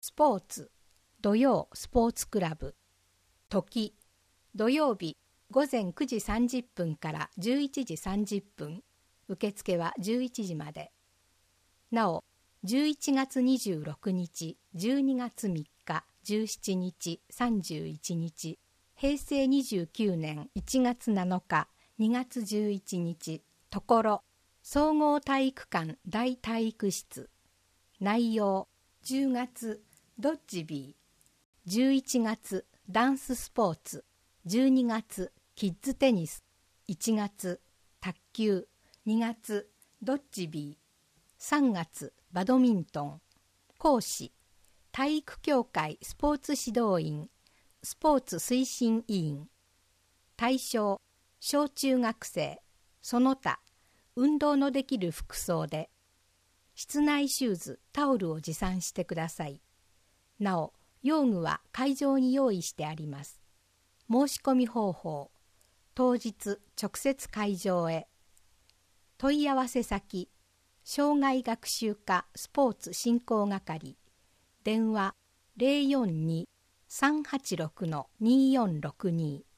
スポーツ土曜スポーツクラブ。時土曜日午前9時30分から11時30分。受付は11時まで。なお11月26日、12月3日、17日、31日、平成29年1月7日、2月11日、ところ総合体育館大体育室。内容10月ドッジビー、11月ダンススポーツ、12月キッズテニス、1月卓球、2月ドッジビー、3月バドミントン。講師体育協会スポーツ指導員、スポーツ推進委員。対象小中学生、その他運動のできる服装で、室内シューズ、タオルを持参してください。なお用具は会場に用意してあります。申し込み方法、当日直接会場へ。問い合わせ先、障害学習課スポーツ振興係、電話 042-386-2462